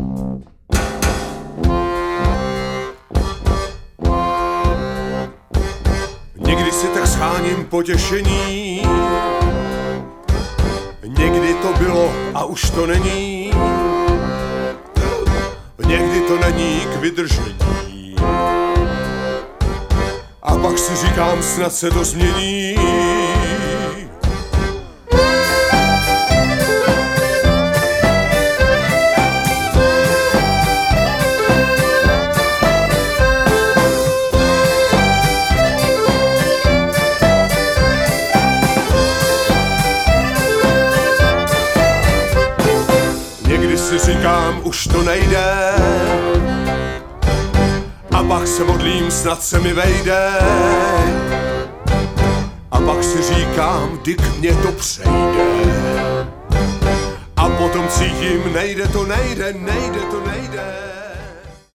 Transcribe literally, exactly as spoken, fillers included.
Někdy si tak scháním potěšení, někdy to bylo a už to není, někdy to není k vydržení. A pak si říkám, snad se to změní. Někdy si říkám, už to nejde, a pak se modlím, snad se mi vejde. A pak si říkám, dyk mě to přejde. A potom cítím, nejde to, nejde, nejde to, nejde.